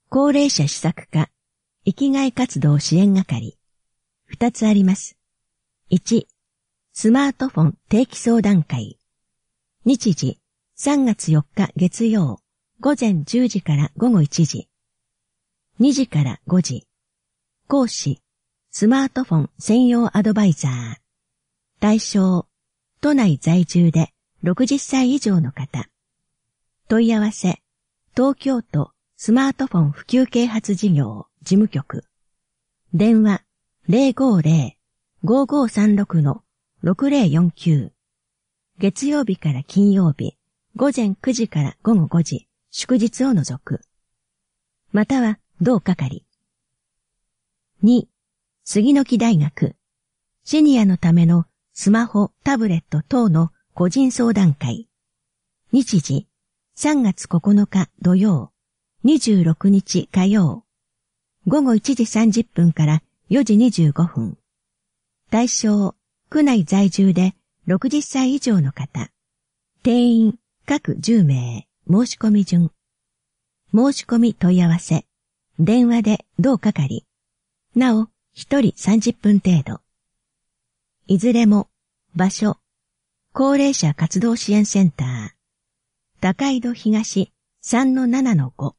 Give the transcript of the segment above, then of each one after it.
高齢者施策課、生きがい活動支援係。2つあります。1、スマートフォン定期相談会。日時、3月4日月曜、午前10時から午後1時。2時から5時。講師、スマートフォン専用アドバイザー。対象、都内在住で60歳以上の方。問い合わせ、東京都スマートフォン普及啓発事業事務局。電話、050-5536-6049。月曜日から金曜日、午前9時から午後5時、祝日を除く。または、同係。2、杉の木大学。シニアのためのスマホ、タブレット等の個人相談会。日時、3月9日土曜、26日火曜。午後1時30分から4時25分。対象、区内在住で60歳以上の方。定員、各10名、申し込み順。申し込み問い合わせ。電話で同係。なお、1人30分程度。いずれも、場所、高齢者活動支援センター。高井戸東 3-7-5。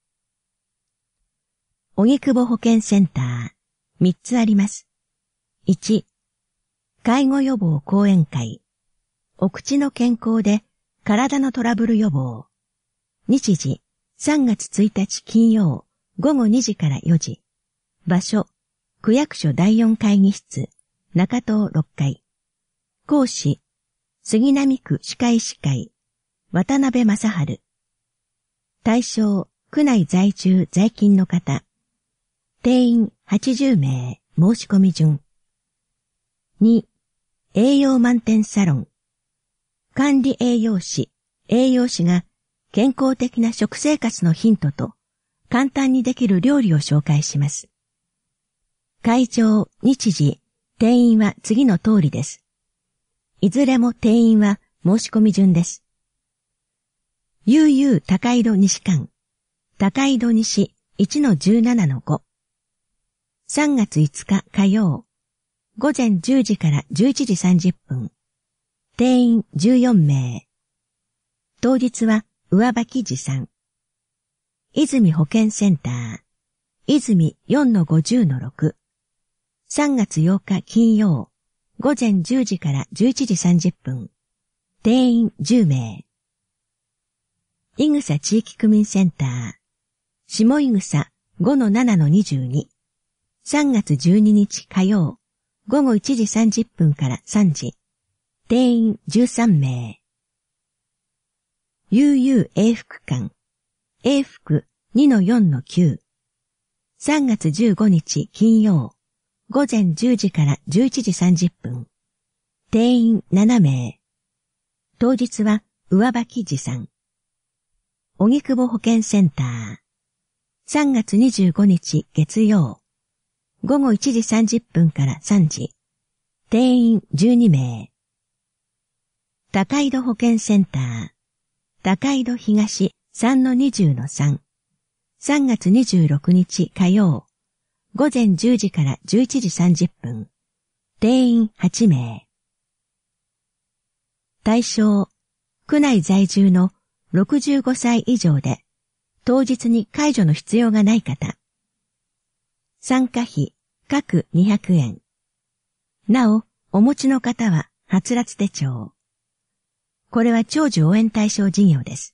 荻窪保健センター、3つあります。1、介護予防講演会。お口の健康で体のトラブル予防。日時、3月1日金曜、午後2時から4時。場所、区役所第4会議室、中東6階。講師、杉並区歯科医師会、渡辺正治。対象、区内在住在勤の方。定員80名、申し込み順。2、栄養満点サロン。管理栄養士が健康的な食生活のヒントと簡単にできる料理を紹介します。会場、日時、定員は次の通りです。いずれも定員は申し込み順です。UU 高井戸西館、高井戸西 1-17-5。3月5日火曜、午前10時から11時30分。定員14名。当日は上履持参。泉保健センター、泉 4-50-6。3月8日金曜、午前10時から11時30分。定員10名。伊草地域区民センター、下伊草 5-7-22。3月12日火曜、午後1時30分から3時。定員13名。UU 永福館、永福 2-4-9。3月15日金曜、午前10時から11時30分。定員7名。当日は上履持参。荻窪保健センター。3月25日月曜。午後1時30分から3時。定員12名。高井戸保健センター。高井戸東 3-20-3。3月26日火曜。午前10時から11時30分。定員8名。対象、区内在住の65歳以上で、当日に介助の必要がない方。参加費、各200円。なお、お持ちの方は、はつらつ手帳。これは長寿応援対象事業です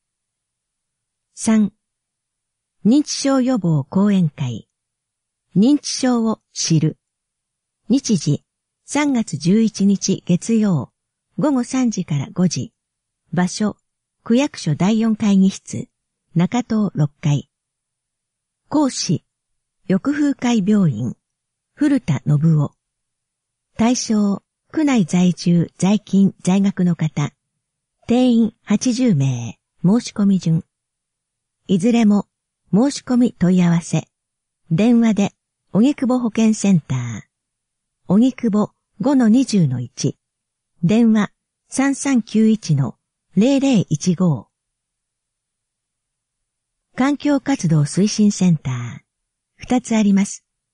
。3、認知症予防講演会。認知症を知る。日時、3月11日月曜、午後3時から5時。場所、区役所第4会議室、中東6階。講師、翼風会病院、古田信夫。対象、区内在住在勤在学の方。定員80名、申し込み順。いずれも、申し込み問い合わせ。電話で、荻窪保健センター。荻窪 5-20-1。電話 3391-0015。 環境活動推進センター。2つあります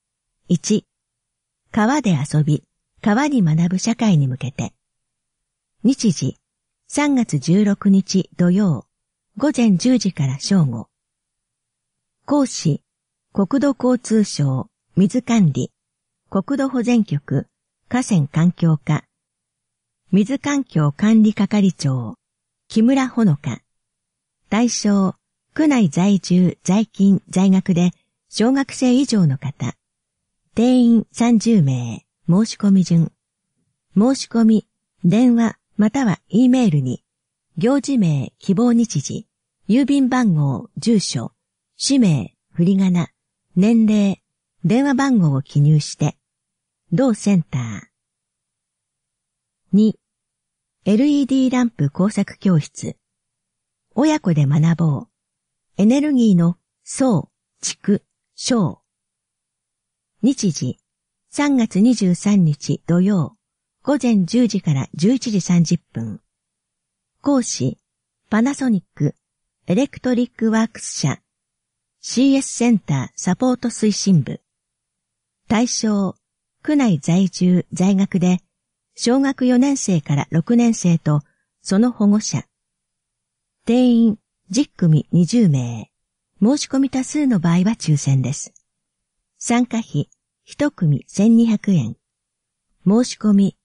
。1、川で遊び、川に学ぶ社会に向けて。日時、3月16日土曜、午前10時から正午。講師、国土交通省、水管理、国土保全局、河川環境課、水環境管理係長、木村ほのか。対象、区内在住、在勤、在学で、小学生以上の方。定員30名、申し込み順。申し込み、電話、または E メールに、行事名、希望日時、郵便番号、住所、氏名、振り仮名、年齢、電話番号を記入して、同センター。2、LED ランプ工作教室。親子で学ぼう。エネルギーの総、蓄、小。日時、3月23日土曜、午前10時から11時30分。講師、パナソニック、エレクトリックワークス社、CS センターサポート推進部。対象、区内在住、在学で、小学4年生から6年生と、その保護者。定員10組20名。申し込み多数の場合は抽選です。参加費1組1200円。申し込み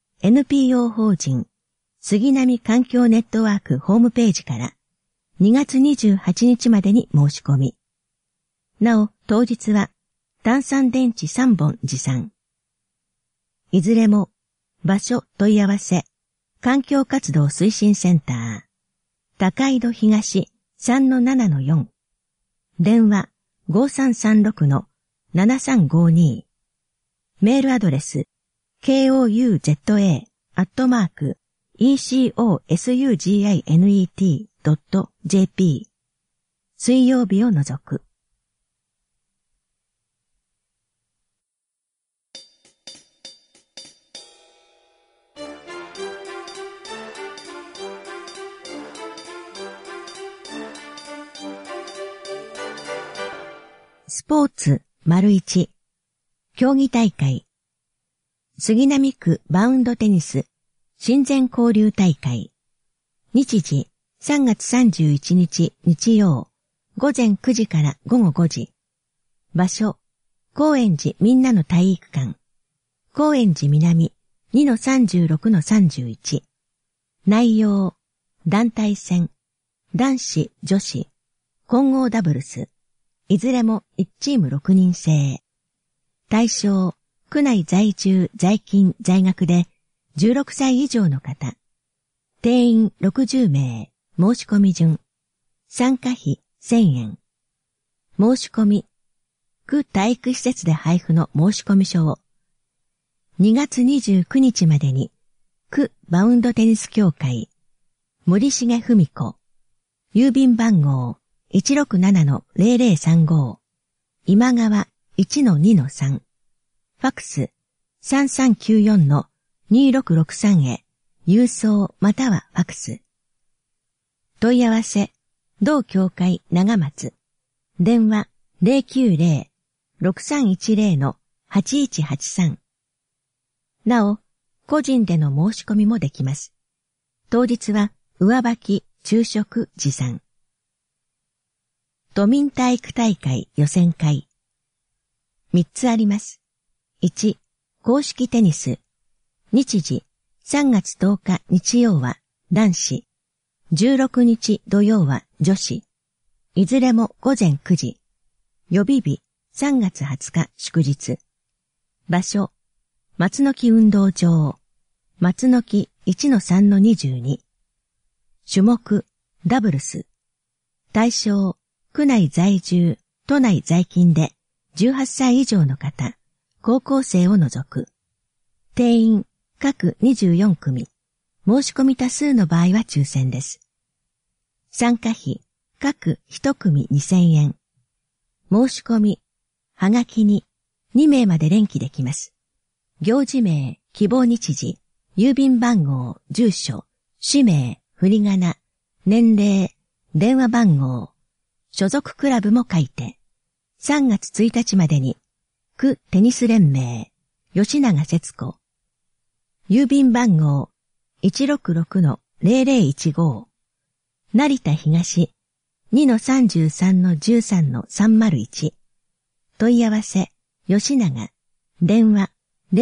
NPO 法人杉並環境ネットワークホームページから2月28日までに申し込み。なお、当日は単3電池3本持参。いずれも場所問い合わせ環境活動推進センター高井戸東 3-7-4 電話 5336-7352 メールアドレス kouza@ecosugine.jp 水曜日を除く。スポーツ ① 競技大会杉並区バウンドテニス親善交流大会日時3月31日日曜午前9時から午後5時場所高円寺みんなの体育館高円寺南 2-36-31 内容団体戦男子女子混合ダブルスいずれも1チーム6人制。対象、区内在住、在勤、在学で16歳以上の方。定員60名、申し込み順。参加費1000円。申し込み、区体育施設で配布の申し込み書を。2月29日までに、区バウンドテニス協会、森重文子、郵便番号、167-0035今川 1-2-3 ファックス 3394-2663 へ郵送またはファックス問い合わせ同協会長松電話 090-6310-8183 なお個人での申し込みもできます当日は上履き昼食持参都民体育大会予選会。3つあります。1、公式テニス。日時、3月10日日曜は男子。16日土曜は女子。いずれも午前9時。予備日、3月20日祝日。場所、松の木運動場。松の木 1-3-22。種目、ダブルス。対象、区内在住、都内在勤で18歳以上の方、高校生を除く。定員、各24組。申し込み多数の場合は抽選です。参加費、各1組2000円。申し込み、はがきに2名まで連記できます。行事名、希望日時、郵便番号、住所、氏名、振り仮名、年齢、電話番号、 所属クラブも書いて、3月1日までに、区テニス連盟、吉永節子。郵便番号 166-0015。成田東 2-33-13-301。問い合わせ、吉永。電話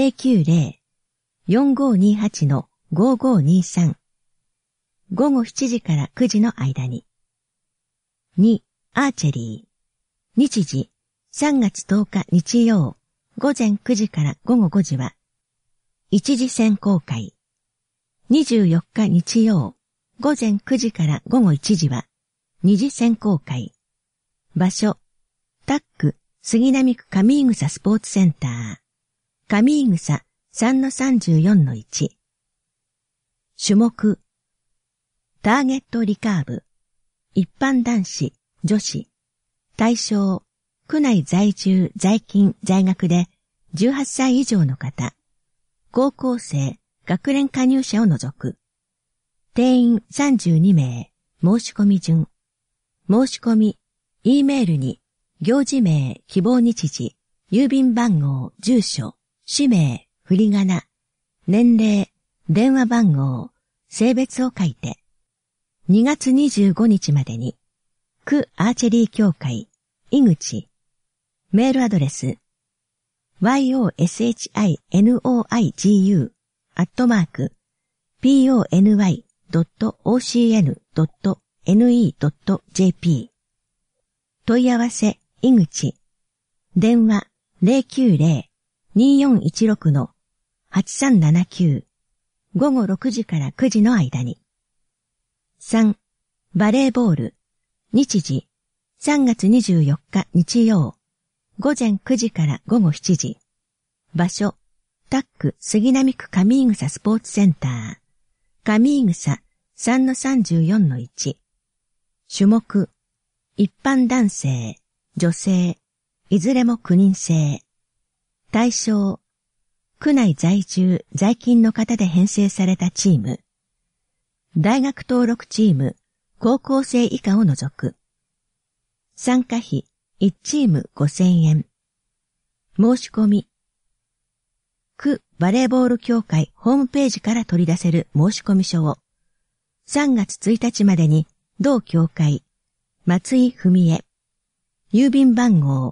090-4528-5523。午後7時から9時の間に。2. アーチェリー。日時、3月10日日曜、午前9時から午後5時は、一次選考会。24日日曜、午前9時から午後1時は、二次選考会。場所、タック、杉並区上井草スポーツセンター。上井草 3-34-1。種目、ターゲットリカーブ。一般男子、女子。対象、区内在住、在勤、在学で18歳以上の方。高校生、学連加入者を除く。定員32名、申し込み順。申し込み、E メールに、行事名、希望日時、郵便番号、住所、氏名、振り仮名、年齢、電話番号、性別を書いて、2月25日までに、区アーチェリー協会、井口、メールアドレス、yoshiinoigu@pony.ocn.ne.jp 問い合わせ、井口、電話 090-2416-8379 午後6時から9時の間に。3. バレーボール、日時、3月24日日曜、午前9時から午後7時。場所、タック杉並区上井草スポーツセンター。上井草 3-34-1。種目、一般男性、女性、いずれも9人制。対象、区内在住、在勤の方で編成されたチーム。大学登録チーム、高校生以下を除く。参加費、1チーム5000円。申し込み。区バレーボール協会ホームページから取り出せる申し込み書を、3月1日までに、同協会、松井文江。郵便番号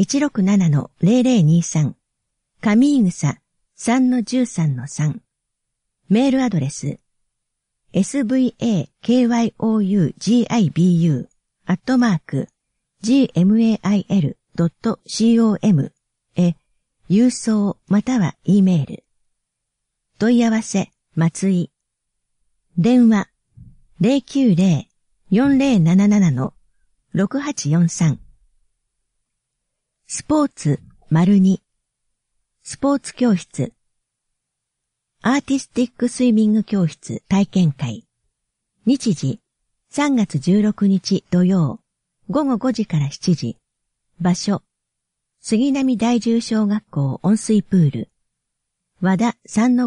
167-0023。上井草 3-13-3。メールアドレス、svakyougibu@gmail.com へ郵送または E メール。問い合わせ、松井。電話、090-4077-6843。スポーツ、02。スポーツ教室。アーティスティックスイミング教室体験会。日時、3月16日土曜、午後5時から7時。場所、杉並第10小学校温水プール。和田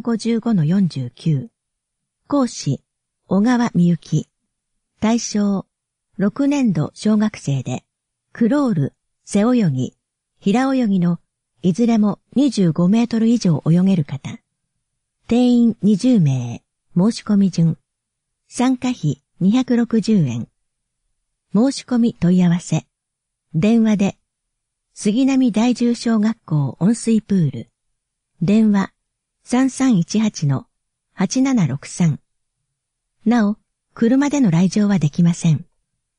3-55-49。講師、小川美幸。対象、6年度小学生で、クロール、背泳ぎ、平泳ぎのいずれも25メートル以上泳げる方。定員20名、申し込み順。参加費260円。申し込み問い合わせ。電話で、杉並第10小学校温水プール。電話 3318-8763。なお、車での来場はできません。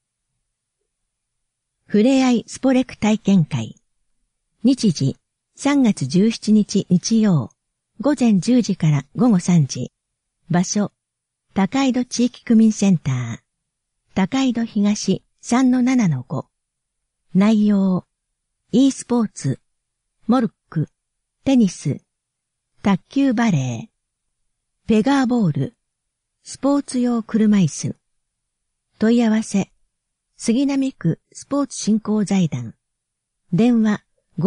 ふれあいスポレク体験会。日時、3月17日日曜、午前10時から午後3時。場所、高井戸地域区民センター。高井戸東 3-7-5。内容、e スポーツ、モルック、テニス、卓球バレー、ペガーボール、スポーツ用車椅子。問い合わせ、杉並区スポーツ振興財団。電話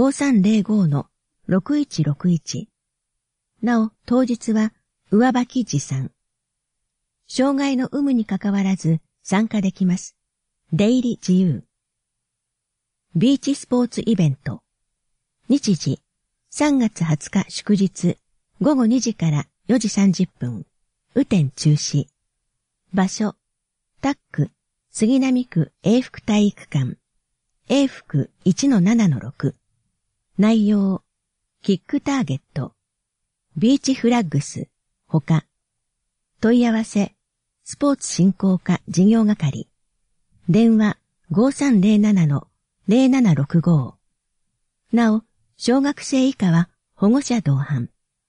5305-6161。なお、当日は上履き持参。障害の有無にかかわらず参加できます。出入り自由。 ビーチスポーツイベント。日時、3月20日祝日、午後2時から4時30分。雨天中止。場所、タック、杉並区永福体育館。永福 1-7-6。内容、キックターゲット。ビーチフラッグス、他。問い合わせ、スポーツ振興課事業係。電話 5307-0765。なお、小学生以下は保護者同伴。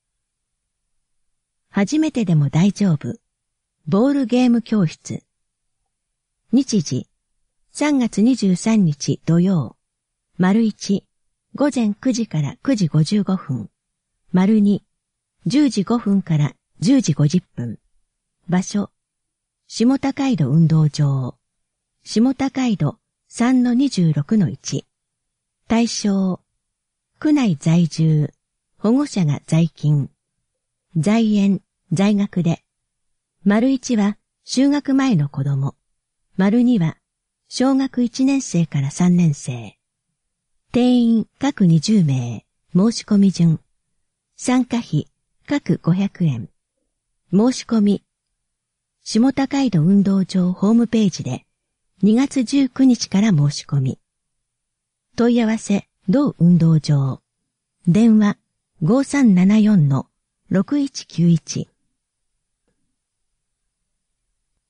初めてでも大丈夫。ボールゲーム教室。日時、3月23日土曜。丸1、午前9時から9時55分。丸2、10時5分から10時50分。場所、下高井戸運動場。下高井戸 3-26-1。対象、区内在住、保護者が在勤。在園、在学で。丸1は就学前の子供。丸2は小学1年生から3年生。定員各20名。申し込み順。参加費各500円。申し込み。下高井戸運動場ホームページで2月19日から申し込み。問い合わせ同運動場。電話 5374-6191。